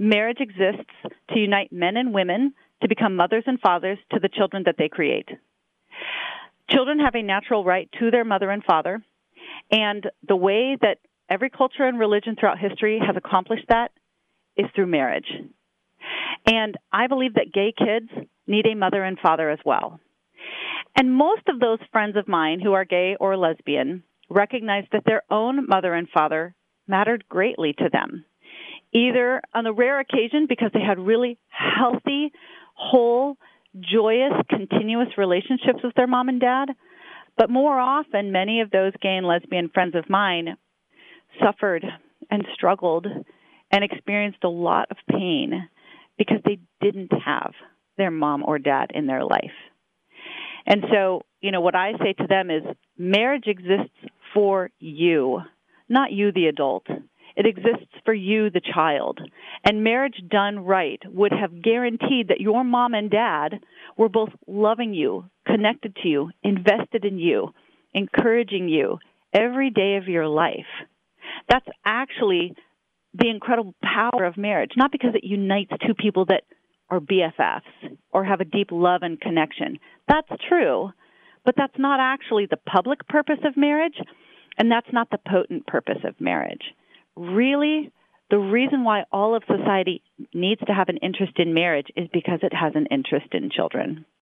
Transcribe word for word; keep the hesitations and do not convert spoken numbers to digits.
Marriage exists to unite men and women to become mothers and fathers to the children that they create. Children have a natural right to their mother and father, and the way that every culture and religion throughout history has accomplished that is through marriage. And I believe that gay kids need a mother and father as well. And most of those friends of mine who are gay or lesbian recognize that their own mother and father mattered greatly to them, either on the rare occasion because they had really healthy, whole, joyous, continuous relationships with their mom and dad, but more often many of those gay and lesbian friends of mine suffered and struggled and experienced a lot of pain because they didn't have their mom or dad in their life. And so, you know, what I say to them is marriage exists for you, not you, the adult. It exists for you, the child. And marriage done right would have guaranteed that your mom and dad were both loving you, connected to you, invested in you, encouraging you every day of your life. That's actually the incredible power of marriage, not because it unites two people that are B F Fs or have a deep love and connection. That's true, but that's not actually the public purpose of marriage, and that's not the potent purpose of marriage. Really, the reason why all of society needs to have an interest in marriage is because it has an interest in children.